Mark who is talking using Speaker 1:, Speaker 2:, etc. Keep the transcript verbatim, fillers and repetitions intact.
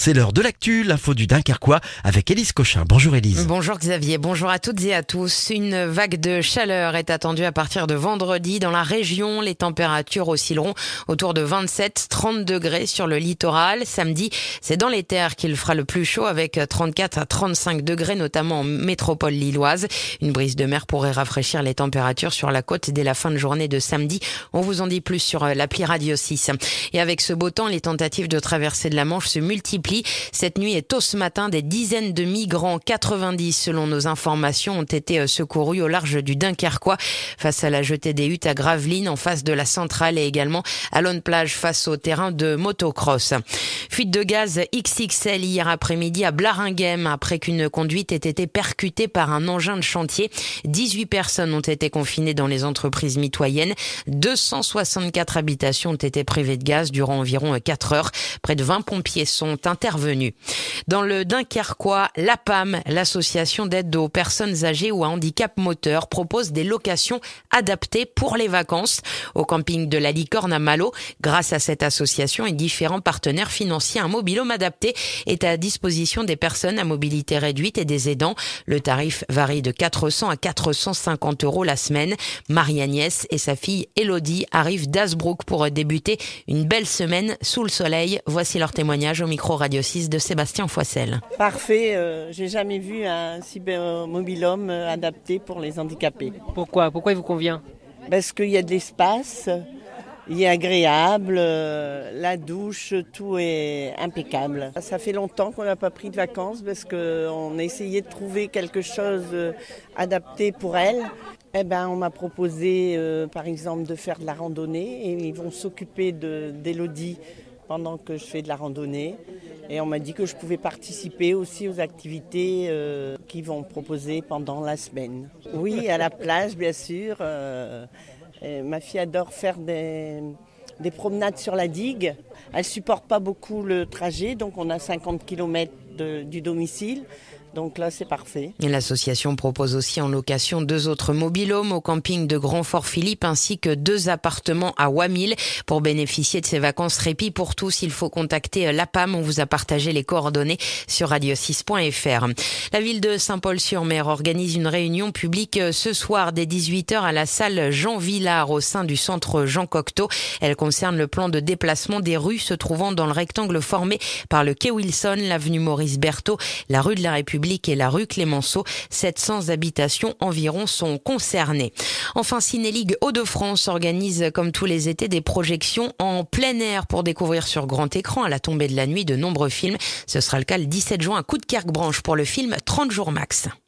Speaker 1: C'est l'heure de l'actu, l'info du Dunkerquois avec Élise Cochin. Bonjour Élise.
Speaker 2: Bonjour Xavier, bonjour à toutes et à tous. Une vague de chaleur est attendue à partir de vendredi dans la région. Les températures oscilleront autour de vingt-sept à trente degrés sur le littoral. Samedi, c'est dans les terres qu'il fera le plus chaud avec trente-quatre à trente-cinq degrés, notamment en métropole lilloise. Une brise de mer pourrait rafraîchir les températures sur la côte dès la fin de journée de samedi. On vous en dit plus sur l'appli Radio six. Et avec ce beau temps, les tentatives de traversée de la Manche se multiplient. Cette nuit et tôt ce matin, des dizaines de migrants, quatre-vingt-dix selon nos informations, ont été secourus au large du Dunkerquois face à la jetée des huttes à Gravelines en face de la centrale et également à Lonne-Plage face au terrain de motocross. Fuite de gaz X X L hier après-midi à Blaringhem après qu'une conduite ait été percutée par un engin de chantier. dix-huit personnes ont été confinées dans les entreprises mitoyennes. deux cent soixante-quatre habitations ont été privées de gaz durant environ quatre heures. Près de vingt pompiers sont intervenus. Dans le Dunkerquois, l'A P A M, l'association d'aide aux personnes âgées ou à handicap moteur, propose des locations adaptées pour les vacances au camping de la Licorne à Malo. Grâce à cette association et différents partenaires financiers, un mobil-home adapté est à disposition des personnes à mobilité réduite et des aidants. Le tarif varie de quatre cents à quatre cent cinquante euros la semaine. Marie-Agnès et sa fille Elodie arrivent d'Hazebrouck pour débuter une belle semaine sous le soleil. Voici leur témoignage au micro Radio six de Sébastien Foissel.
Speaker 3: Parfait, euh, j'ai jamais vu un cybermobil-home adapté pour les handicapés.
Speaker 4: Pourquoi Pourquoi il vous convient ?
Speaker 3: Parce qu'il y a de l'espace, il est agréable, euh, la douche, tout est impeccable. Ça fait longtemps qu'on n'a pas pris de vacances parce qu'on a essayé de trouver quelque chose adapté pour elle. Eh ben, on m'a proposé euh, par exemple de faire de la randonnée et ils vont s'occuper de, d'Elodie pendant que je fais de la randonnée. Et on m'a dit que je pouvais participer aussi aux activités euh, qu'ils vont proposer pendant la semaine. Oui, à la plage, bien sûr. Euh, ma fille adore faire des, des promenades sur la digue. Elle ne supporte pas beaucoup le trajet, donc on a cinquante kilomètres de, du domicile. Donc là, c'est parfait.
Speaker 2: Et l'association propose aussi en location deux autres mobil-homes au camping de Grand-Fort-Philippe ainsi que deux appartements à Wamil. Pour bénéficier de ces vacances répit pour tous, il faut contacter l'A P A M. On vous a partagé les coordonnées sur radio six point f r. La ville de Saint-Paul-sur-Mer organise une réunion publique ce soir dès dix-huit heures à la salle Jean Villard au sein du centre Jean Cocteau. Elle concerne le plan de déplacement des rues se trouvant dans le rectangle formé par le quai Wilson, l'avenue Maurice Berthaud, la rue de la République et la rue Clémenceau. sept cents habitations environ sont concernées. Enfin, Cinéligue Hauts-de-France organise comme tous les étés des projections en plein air pour découvrir sur grand écran à la tombée de la nuit de nombreux films. Ce sera le cas le dix-sept juin à Coudekerque-Branche pour le film trente jours max.